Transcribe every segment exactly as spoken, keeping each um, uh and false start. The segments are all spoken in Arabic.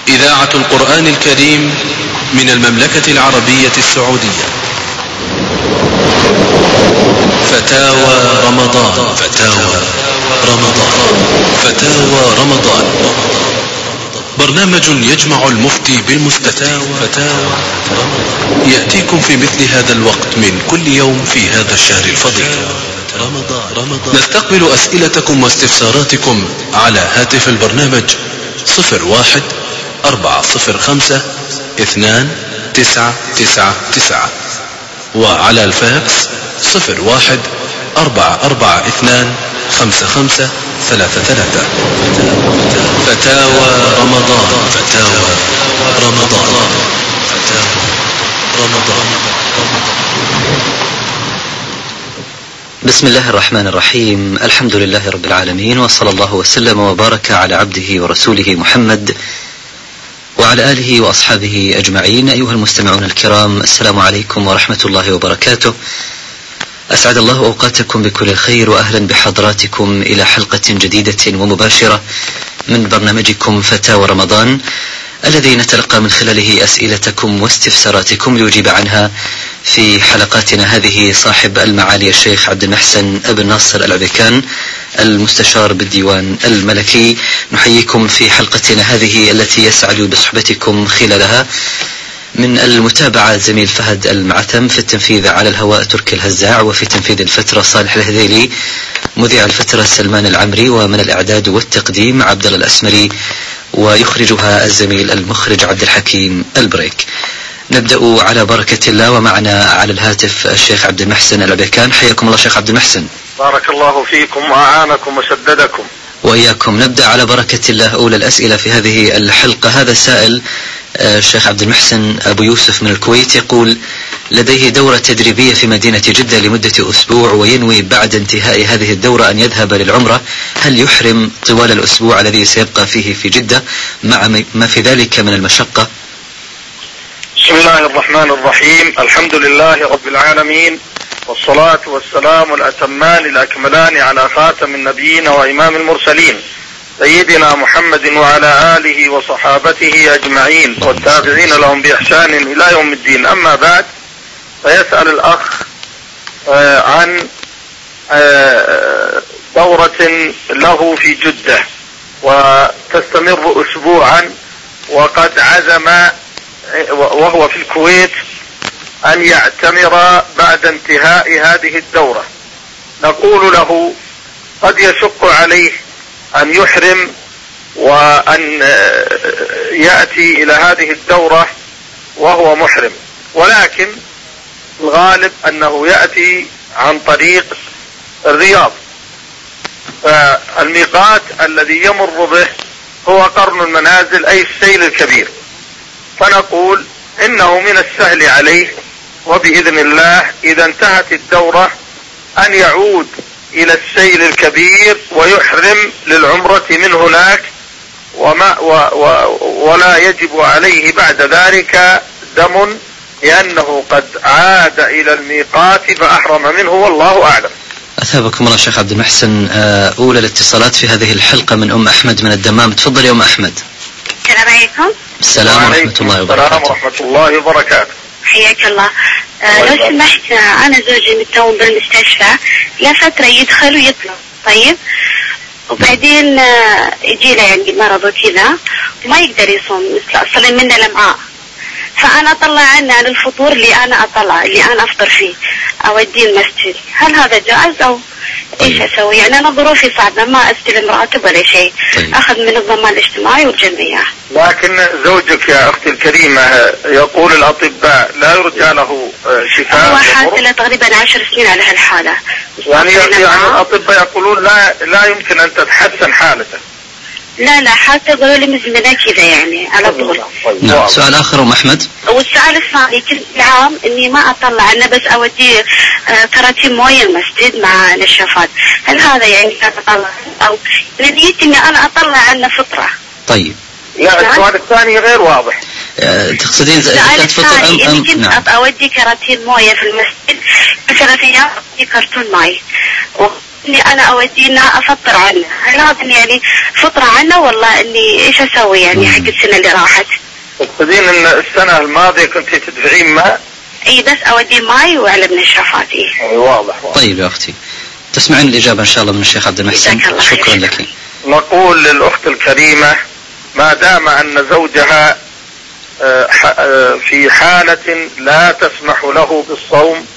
إذاعة القرآن الكريم من المملكة العربية السعودية. فتاوى رمضان. فتاوى رمضان. فتاوى رمضان برنامج يجمع المفتي بالمفتى. فتاوى رمضان يأتيكم في مثل هذا الوقت من كل يوم في هذا الشهر الفضيل رمضان. رمضان نستقبل أسئلتكم واستفساراتكم على هاتف البرنامج صفر واحد أربعة صفر خمسة اثنان تسعة تسعة تسعة، وعلى الفاكس صفر واحد أربعة أربعة اثنان خمسة خمسة ثلاثة ثلاثة. فتاوى رمضان. فتاوى رمضان. فتاوى رمضان. بسم الله الرحمن الرحيم. الحمد لله رب العالمين، وصلى الله وسلم وبارك على عبده ورسوله محمد وعلى آله وأصحابه أجمعين. أيها المستمعون الكرام، السلام عليكم ورحمة الله وبركاته. أسعد الله أوقاتكم بكل خير، وأهلا بحضراتكم إلى حلقة جديدة ومباشرة من برنامجكم فتاوى رمضان، الذي نتلقى من خلاله أسئلتكم واستفساراتكم ليجيب عنها في حلقاتنا هذه صاحب المعالي الشيخ عبد المحسن ابن ناصر العبيكان، المستشار بالديوان الملكي. نحييكم في حلقتنا هذه التي يسعد بصحبتكم خلالها. من المتابعة زميل فهد المعتم، في التنفيذ على الهواء تركي الهزاع، وفي تنفيذ الفترة صالح الهذيلي، مذيع الفترة سلمان العمري، ومن الإعداد والتقديم عبد الله الأسمري، ويخرجها الزميل المخرج عبد الحكيم البريك. نبدأ على بركة الله، ومعنا على الهاتف الشيخ عبد المحسن العبيكان. حياكم الله شيخ عبد المحسن. بارك الله فيكم وأعانكم وسددكم. وإياكم. نبدأ على بركة الله. أولى الأسئلة في هذه الحلقة. هذا سائل الشيخ عبد المحسن أبو يوسف من الكويت، يقول: لديه دورة تدريبية في مدينة جدة لمدة أسبوع، وينوي بعد انتهاء هذه الدورة أن يذهب للعمرة. هل يحرم طوال الأسبوع الذي سيبقى فيه في جدة مع ما في ذلك من المشقة؟ بسم الله الرحمن الرحيم. الحمد لله رب العالمين، والصلاة والسلام الأتمان الأكملان على خاتم النبيين وإمام المرسلين سيدنا محمد وعلى آله وصحابته أجمعين والتابعين لهم بإحسان إلى يوم الدين. أما بعد، فيسأل الأخ عن دورة له في جدة وتستمر أسبوعا، وقد عزم وهو في الكويت أن يعتمر بعد انتهاء هذه الدورة. نقول له قد يشق عليه أن يحرم وأن يأتي إلى هذه الدورة وهو محرم، ولكن الغالب أنه يأتي عن طريق الرياض، فالميقات الذي يمر به هو قرن المنازل أي السيل الكبير. فنقول إنه من السهل عليه، وبإذن الله إذا انتهت الدورة أن يعود إلى السيل الكبير ويحرم للعمرة من هناك، وما و و ولا يجب عليه بعد ذلك دم، لأنه قد عاد إلى الميقات فأحرم منه، والله أعلم. أثابكم الله شيخ عبد المحسن. أولى الاتصالات في هذه الحلقة من أم أحمد من الدمام. تفضل يا أم أحمد. السلام عليكم. السلام ورحمة الله وبركاته. السلام ورحمة الله وبركاته. حياك الله. آه لو سمحت، أنا زوجي متوم بالمستشفى، لا فترة يدخل ويطلع، طيب، وبعدين آه يجي له يعني مرض وكذا وما يقدر يصوم، مثل أصلا منه الأمعاء، فأنا أطلع عنه للفطور اللي أنا أطلع اللي أنا أفطر فيه أوديه المسجد. هل هذا جائز أو طيب. إيش أسوي؟ يعني أنا ظروفي صعبة، ما أستلم راتب ولا شيء. طيب. أخذ من الضمان الاجتماعي والجمعية. لكن زوجك يا أختي الكريمة يقول الأطباء لا يرجى له شفاء. هو حاصله تقريبا عشر سنين على هالحالة، يعني, يعني الأطباء يقولون لا لا يمكن أن تتحسن حالته. لا لا حتى يقولوا لي مزمنة كذا يعني على طول. نعم. سؤال آخر أم أحمد. والسؤال الثاني، كل عام إني ما أطلع أنا بس أودي كراتين موية المسجد مع نشافات، هل هذا يعني أطلع أو نديت إني أنا أطلع عنه فطرة؟ طيب. لا، السؤال الثاني غير واضح. أه تقصدين كانت فطر أم أم كنت نعم. أودي كراتين موية في المسجد، ثلاث أيام أودي كرتون ماي، اني انا اودي انها افطر عنه، هل هذا يعني فطرة عنه والله اني ايش اسوي يعني حق السنة اللي راحت؟ تقصدين ان السنة الماضية كنت تدفعين ماء؟ اي بس اودي ماي وعلى منشفات. اي واضح, واضح. طيب يا اختي تسمعين الاجابة ان شاء الله من الشيخ عبد المحسن. شكرا لك. نقول للاخت الكريمة ما دام ان زوجها في حالة لا تسمح له بالصوم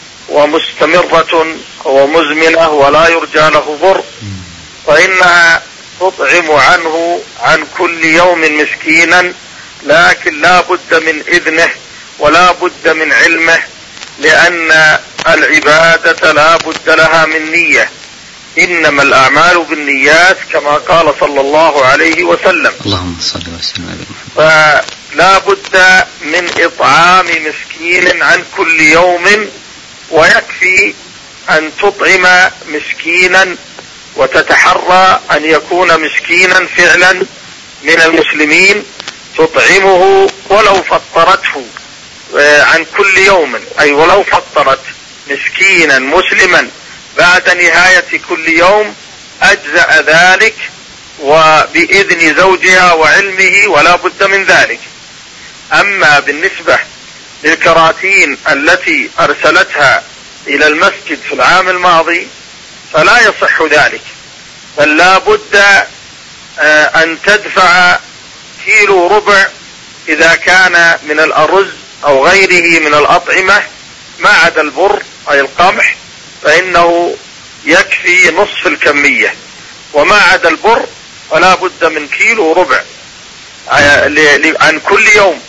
ومستمرة ومزمنة ولا يرجى له ضر، فإنها تطعم عنه عن كل يوم مسكينا، لكن لا بد من إذنه ولا بد من علمه، لأن العبادة لا بد لها من نية، إنما الأعمال بالنيات كما قال صلى الله عليه وسلم. اللهم صل وسلم على محمد. فلا بد من إطعام مسكين عن كل يوم، ويكفي أن تطعم مسكينا وتتحرى أن يكون مسكينا فعلا من المسلمين، تطعمه ولو فطرته عن كل يوم، أي ولو فطرت مسكينا مسلما بعد نهاية كل يوم أجزأ ذلك وبإذن زوجها وعلمه ولا بد من ذلك. أما بالنسبة للكراتين التي أرسلتها إلى المسجد في العام الماضي فلا يصح ذلك، بل لا بد أن تدفع كيلو ربع إذا كان من الأرز أو غيره من الأطعمة ما عدا البر أي القمح، فإنه يكفي نصف الكمية، وما عدا البر فلا بد من كيلو ربع عن كل يوم.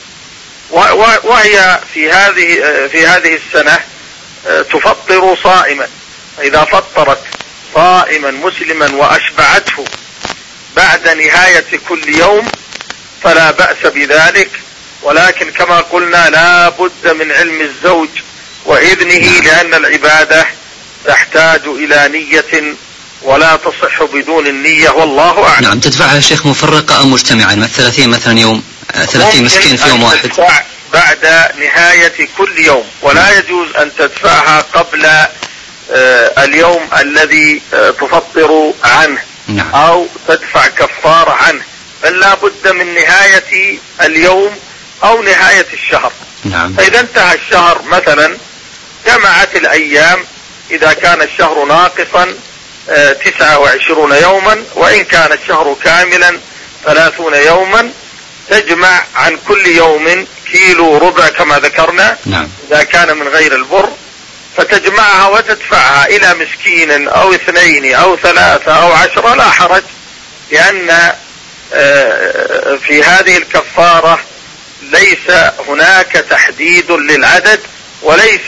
وهي في هذه في هذه السنة تفطر صائما، إذا فطرت صائما مسلما وأشبعته بعد نهاية كل يوم فلا بأس بذلك، ولكن كما قلنا لا بد من علم الزوج وإذنه، لأن العبادة تحتاج إلى نية ولا تصح بدون النية، والله أعلم. نعم. تدفعها يا شيخ مفرقة أو مجتمعا، مثل ثلاثين مثلا يوم، ثلاثين مسكين في يوم واحد؟ تدفع بعد نهاية كل يوم، ولا يجوز أن تدفعها قبل آه اليوم الذي آه تفطر عنه. نعم. أو تدفع كفارة عنه، بل لا بد من نهاية اليوم أو نهاية الشهر. نعم. فإذا انتهى الشهر مثلا جمعت الأيام، إذا كان الشهر ناقصا آه تسعة وعشرون يوما، وإن كان الشهر كاملا ثلاثون يوما، تجمع عن كل يوم كيلو ربع كما ذكرنا. نعم. إذا كان من غير البر، فتجمعها وتدفعها إلى مسكين أو اثنين أو ثلاثة أو عشرة لا حرج، لأن في هذه الكفارة ليس هناك تحديد للعدد، وليس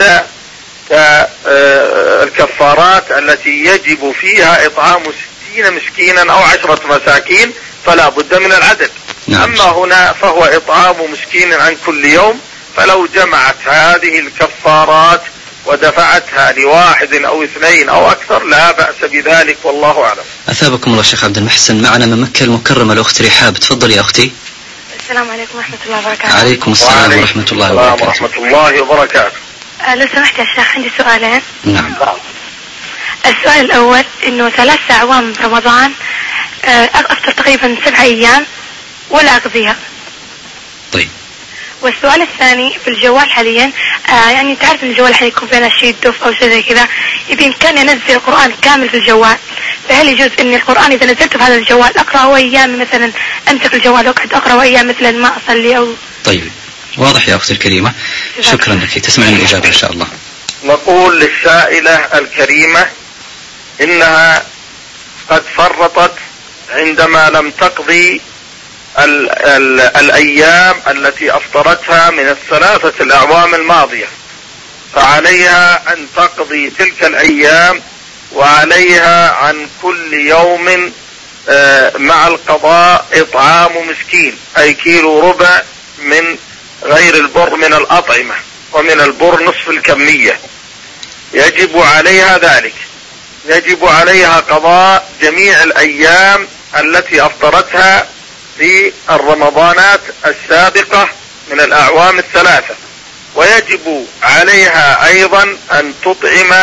كالكفارات التي يجب فيها إطعام ستين مسكينا أو عشرة مساكين فلا بد من العدد. نعم. أما هنا فهو إطعام مسكين عن كل يوم، فلو جمعت هذه الكفارات ودفعتها لواحد أو اثنين أو أكثر لا بأس بذلك، والله أعلم. أثابكم الله شيخ عبد المحسن. معنا من مكة المكرمة الأخت رحاب، تفضلي يا أختي. السلام عليكم ورحمة الله وبركاته. عليكم السلام ورحمة الله وبركاته. ورحمة الله وبركاته. أه لو سمحت يا شيخ عندي سؤالين. نعم. السؤال الأول إنه ثلاث أعوام رمضان أه أفطر تقريبا سبع أيام ولا أقضيها. طيب. والسؤال الثاني في الجوال حاليا آه يعني تعرف ان الجوال حاليا يكون فيه نشيد دف او شيء زي كذا، يبين كان ينزل القرآن كامل في الجوال، فهل يجوز ان القرآن اذا نزلته في هذا الجوال اقرأه ايام مثلا امسك الجوال واقعد اقرأه ايام مثلا ما اصلي او؟ طيب واضح يا اختي الكريمة، شكرا لك. تسمعين الاجابة ان شاء الله. نقول للسائلة الكريمة انها قد فرطت عندما لم تقضي ال ال الأيام التي أفطرتها من الثلاثة الأعوام الماضية، فعليها أن تقضي تلك الأيام، وعليها عن كل يوم مع القضاء إطعام مسكين، أي كيلو ربع من غير البر من الأطعمة، ومن البر نصف الكمية، يجب عليها ذلك. يجب عليها قضاء جميع الأيام التي أفطرتها في الرمضانات السابقة من الأعوام الثلاثة، ويجب عليها أيضا أن تطعم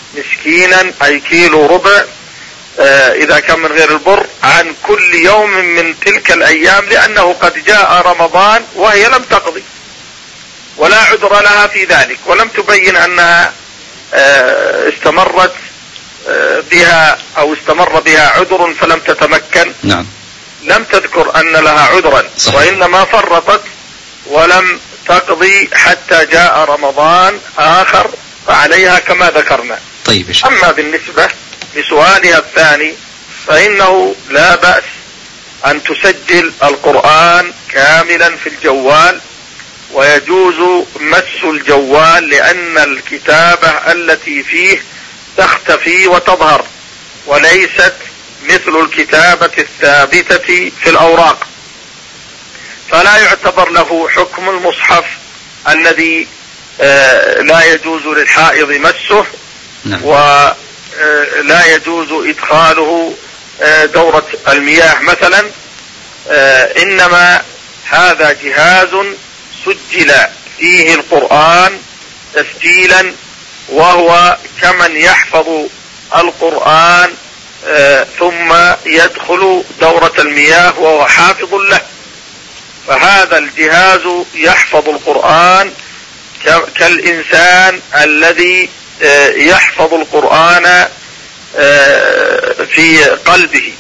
مسكينا أي كيلو ربع إذا كان من غير البر عن كل يوم من تلك الأيام، لأنه قد جاء رمضان وهي لم تقضي ولا عذر لها في ذلك، ولم تبين أنها استمرت بها أو استمر بها عذر فلم تتمكن. نعم. لم تذكر أن لها عذرا، وإنما فرطت ولم تقضي حتى جاء رمضان آخر فعليها كما ذكرنا. طيب. أما بالنسبة لسؤالها الثاني فإنه لا بأس أن تسجل القرآن كاملا في الجوال، ويجوز مس الجوال لأن الكتابة التي فيه تختفي وتظهر وليست مثل الكتابة الثابتة في الأوراق، فلا يعتبر له حكم المصحف الذي آه لا يجوز للحائض مسه. نعم. ولا يجوز إدخاله آه دورة المياه مثلا، آه إنما هذا جهاز سجل فيه القرآن تسجيلا، وهو كمن يحفظ القرآن آه ثم يدخل دورة المياه وهو حافظ له، فهذا الجهاز يحفظ القرآن كالإنسان الذي آه يحفظ القرآن آه في قلبه،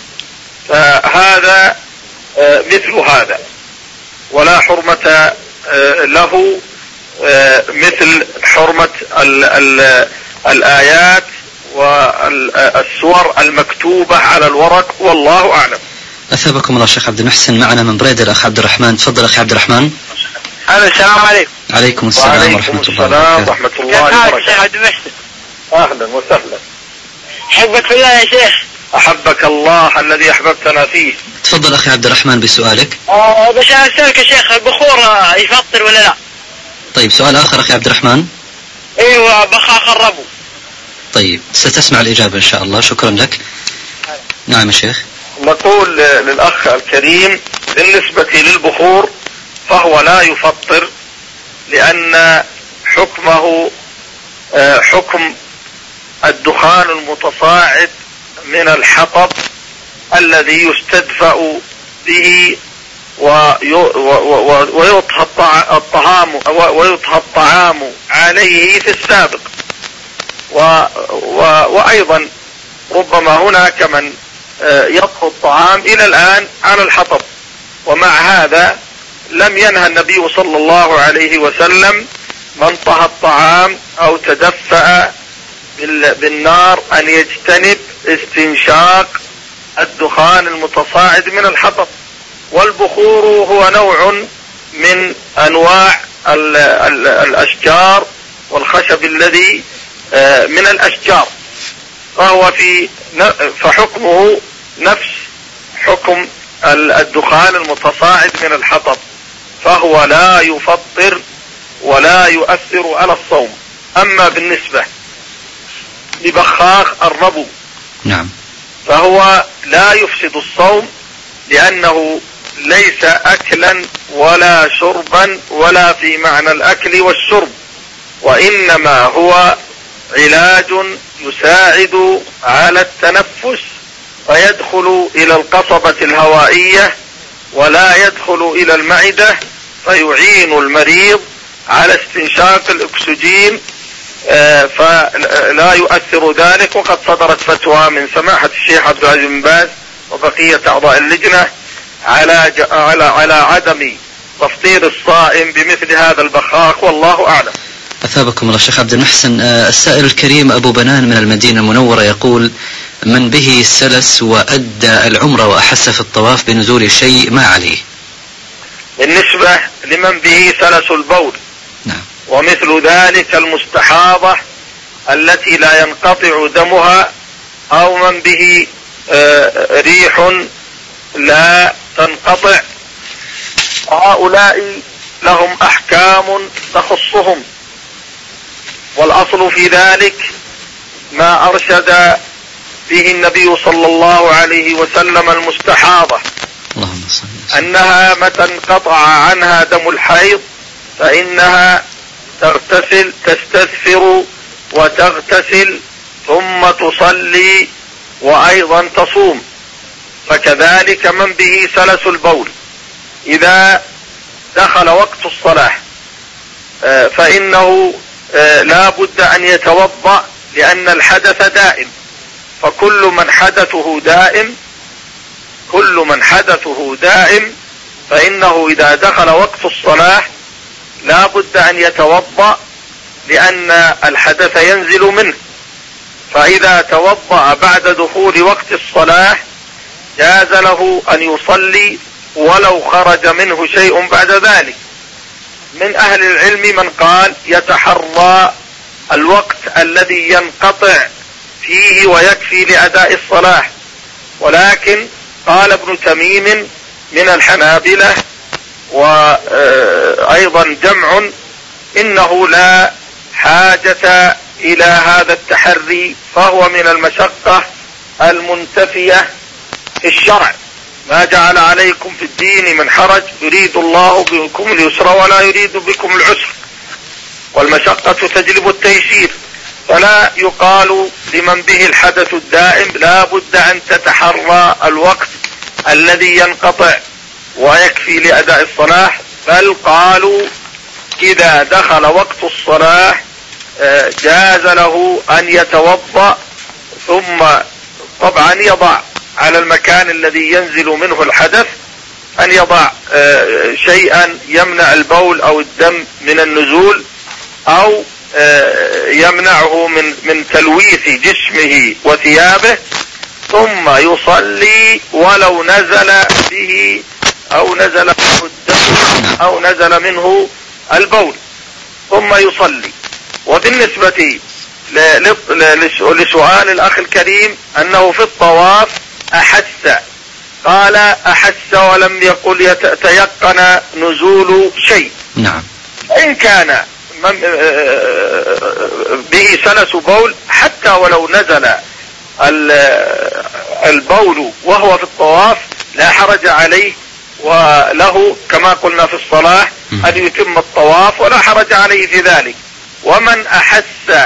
فهذا آه مثل هذا، ولا حرمة آه له آه مثل حرمة ال ال الآيات والسور المكتوبة على الورق، والله أعلم. أثابكم الله شيخ عبد المحسن. معنا من بريدة الأخ عبد الرحمن. تفضل أخي عبد الرحمن. السلام عليكم. عليكم السلام ورحمة الله وبركاته. ورحمة الله وبركاته. شيخ عبد المحسن. أهلا وسهلا. أحبك في الله يا شيخ. أحبك الله الذي أحببتنا فيه. تفضل أخي عبد الرحمن بسؤالك. آه بس أسألك يا شيخ، البخور يفطر ولا لا؟ طيب سؤال آخر أخي عبد الرحمن. أيوة بخار خربوا. طيب ستسمع الإجابة إن شاء الله. شكرا لك. نعم يا شيخ. نقول للأخ الكريم بالنسبة للبخور فهو لا يفطر، لأن حكمه حكم الدخان المتصاعد من الحطب الذي يستدفأ به ويطهى الطعام ويطهى الطعام عليه في السابق، وأيضا ربما هناك من يطهى الطعام إلى الآن على الحطب، ومع هذا لم ينهى النبي صلى الله عليه وسلم من طهى الطعام أو تدفأ بالنار أن يجتنب استنشاق الدخان المتصاعد من الحطب. والبخور هو نوع من أنواع ال ال الأشجار والخشب الذي من الأشجار، فهو في فحكمه نفس حكم الدخان المتصاعد من الحطب، فهو لا يفطر ولا يؤثر على الصوم. أما بالنسبة لبخاخ الربو نعم فهو لا يفسد الصوم، لأنه ليس أكلا ولا شربا ولا في معنى الأكل والشرب، وإنما هو علاج يساعد على التنفس، فيدخل إلى القصبة الهوائية ولا يدخل إلى المعدة، فيعين المريض على استنشاق الأكسجين آه فلا يؤثر ذلك. وقد صدرت فتوى من سماحة الشيخ عبد العزيز بن باز وبقية أعضاء اللجنة على على على عدم تفطير الصائم بمثل هذا البخاخ، والله أعلم. أثابكم الله الشيخ عبد المحسن. السائل الكريم أبو بنان من المدينة المنورة يقول: من به سلس وأدى العمرة وأحس في الطواف بنزول شيء ما عليه؟ بالنسبة لمن به سلس البول نعم. ومثل ذلك المستحاضة التي لا ينقطع دمها، أو من به آه ريح لا تنقطع، هؤلاء لهم أحكام تخصهم، والأصل في ذلك ما أرشد به النبي صلى الله عليه وسلم المستحاضة، أنها متى انقطع عنها دم الحيض فإنها تغتسل تستثفر وتغتسل ثم تصلي وأيضا تصوم. فكذلك من به سلس البول إذا دخل وقت الصلاة فإنه لا بد أن يتوضأ، لأن الحدث دائم، فكل من حدثه دائم كل من حدثه دائم فإنه إذا دخل وقت الصلاة لا بد أن يتوضأ، لأن الحدث ينزل منه. فإذا توضأ بعد دخول وقت الصلاة جاز له أن يصلي ولو خرج منه شيء بعد ذلك. من أهل العلم من قال يتحرى الوقت الذي ينقطع فيه ويكفي لأداء الصلاة، ولكن قال ابن تميم من الحنابلة وأيضا جمع إنه لا حاجة إلى هذا التحري، فهو من المشقة المنتفية في الشرع. ما جعل عليكم في الدين من حرج يريد الله بكم اليسر ولا يريد بكم العسر، والمشقة تجلب التيسير. فلا يقال لمن به الحدث الدائم لا بد أن تتحرى الوقت الذي ينقطع ويكفي لأداء الصلاة، بل قالوا إذا دخل وقت الصلاة جاز له أن يتوضأ، ثم طبعا يضع على المكان الذي ينزل منه الحدث أن يضع شيئا يمنع البول أو الدم من النزول، أو يمنعه من من تلويث جسمه وثيابه، ثم يصلي ولو نزل به أو نزل منه الدم أو نزل منه البول، ثم يصلي. وبالنسبة لسؤال الأخ الكريم أنه في الطواف أحس، قال أحس ولم يقل يتيقن نزول شيء. نعم. إن كان به سلس بول حتى ولو نزل البول وهو في الطواف لا حرج عليه، وله كما قلنا في الصلاة أن يتم الطواف ولا حرج عليه في ذلك. ومن أحس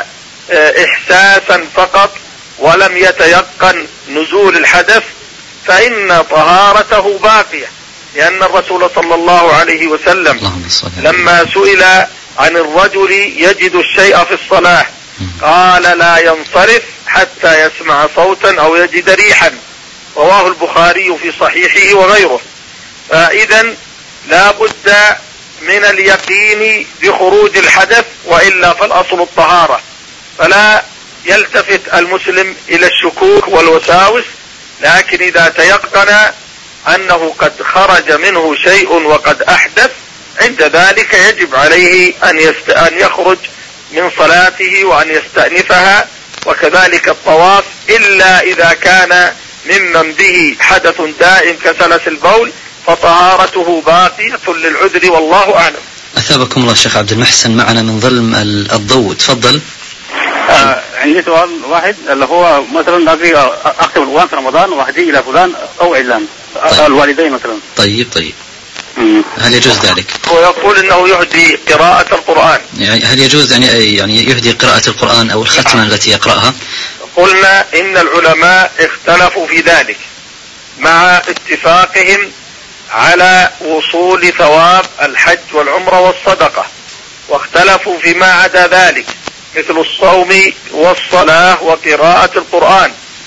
إحساسا فقط ولم يتيقن نزول الحدث فإن طهارته باقية، لأن الرسول صلى الله عليه وسلم لما سئل عن الرجل يجد الشيء في الصلاة قال لا ينصرف حتى يسمع صوتا أو يجد ريحا، رواه البخاري في صحيحه وغيره. فإذا لا بد من اليقين بخروج الحدث، وإلا فالأصل الطهارة. فلا يلتفت المسلم إلى الشكوك والوساوس، لكن إذا تيقن أنه قد خرج منه شيء وقد أحدث عند ذلك يجب عليه أن, يست... أن يخرج من صلاته وأن يستأنفها، وكذلك الطواف، إلا إذا كان ممن به حدث دائم كسلس البول فطهارته باقية للعذر، والله أعلم. أثابكم الله الشيخ عبد المحسن، معنا من ظلم الضوء، تفضل. آه عندي سؤال واحد، اللي هو مثلا أبي أكتب القرآن في رمضان وأهديه إلى فلان أو علان، طيب. الوالدين مثلا. طيب طيب هل يجوز ذلك؟ هو يقول انه يهدي قراءة القرآن، يعني هل يجوز يعني يعني يهدي قراءة القرآن او الختمة التي يقرأها؟ قلنا ان العلماء اختلفوا في ذلك مع اتفاقهم على وصول ثواب الحج والعمرة والصدقة، واختلفوا فيما عدا ذلك مثل الصوم والصلاة وقراءة القرآن.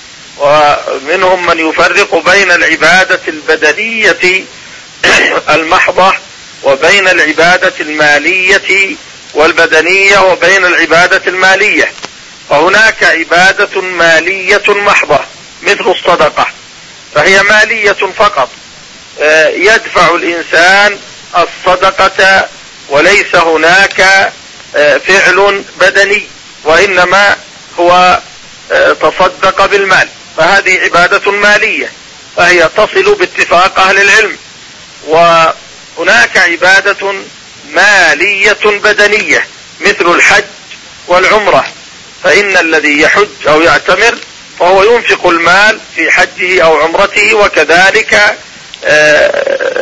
ومنهم من يفرق بين العبادة البدنية المحضة وبين العبادة المالية والبدنية وبين العبادة المالية. فهناك عبادة مالية محضة مثل الصدقة، فهي مالية فقط، يدفع الإنسان الصدقة وليس هناك فعل بدني، وإنما هو تصدق بالمال، فهذه عبادة مالية فهي تصل باتفاق أهل العلم. وهناك عبادة مالية بدنية مثل الحج والعمرة، فإن الذي يحج أو يعتمر فهو ينفق المال في حجه أو عمرته، وكذلك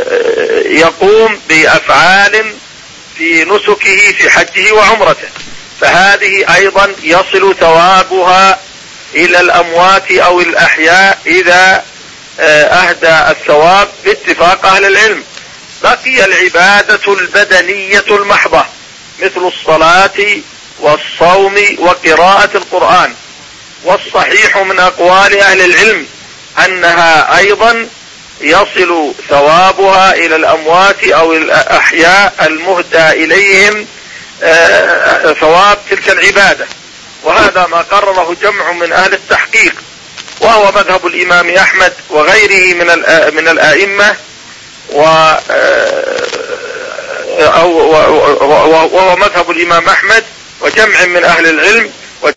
يقوم بأفعال في نسكه في حجه وعمرته. فهذه أيضا يصل ثوابها إلى الأموات أو الأحياء إذا أهدى الثواب باتفاق أهل العلم. بقي العبادة البدنية المحضة مثل الصلاة والصوم وقراءة القرآن، والصحيح من أقوال أهل العلم أنها أيضا يصل ثوابها إلى الأموات أو الأحياء المهدى إليهم ثواب تلك العبادة، وهذا ما قرره جمع من أهل التحقيق، وهو مذهب الإمام أحمد وغيره من من الأئمة، وهو مذهب الإمام أحمد وجمع من أهل العلم